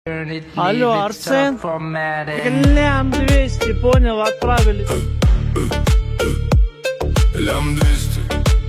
Алло, Арсен, лям 200, понял, отправили. Лям 200.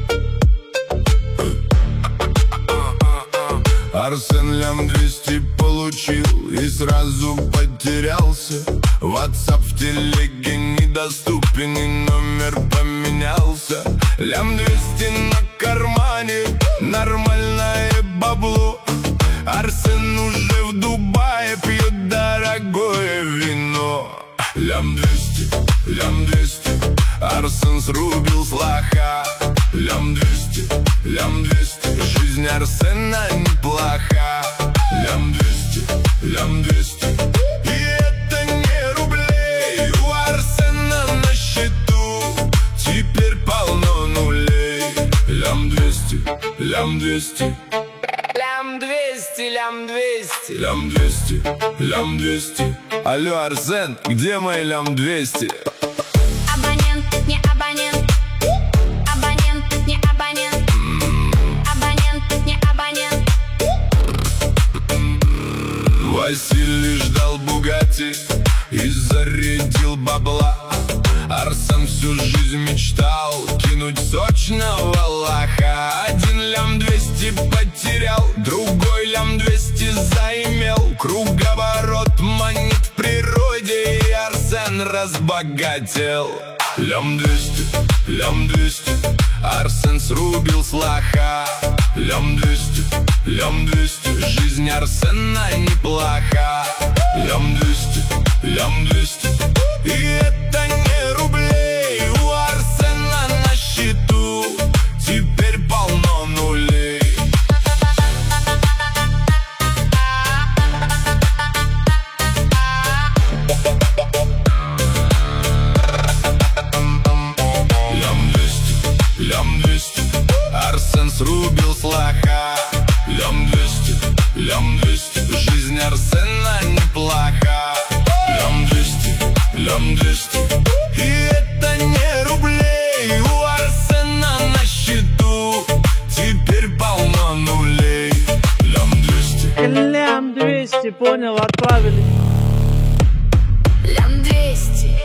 Арсен лям 200 получил и сразу потерялся. WhatsApp в телеге недоступен и номер поменялся. Лям 200 на кармане, нормальное бабло. Арсен уже в Дубае пьет дорогое вино. Лям 200, лям 200, Арсен срубил с лоха. Лям 200, лям 200, жизнь Арсена неплоха. Лям 200, лям 200, и это не рублей. У Арсена на счету теперь полно нулей. Лям 200, лям 200, лям 200, лям 200, лям 200, лям 200. Алло, Арсен, где мои лям 200? Абонент, не абонент. Абонент, не абонент. Абонент, не абонент. Василий ждал Бугатти и зарядил бабла. Арсен всю жизнь мечтал кинуть сочного лоха. Один лям 200 потерял, другой лям 200 заимел. Круговорот монет в природе, и Арсен разбогател. Лям 200, лям 200, Арсен срубил с лоха. Лям 200, лям 200, жизнь Арсена неплоха. Лям 200, лям 200, и это не рублей. У Арсена на счету теперь полно нулей. Лям 200, лям 200, Арсен срубил с лоха. Лям 200, лям 200, жизнь Арсена неплоха. Лям 200, лям 200, и это не рублей. У Арсена на счету теперь полно нулей. Лям 200, Лям 200, понял, отправили. Лям 200.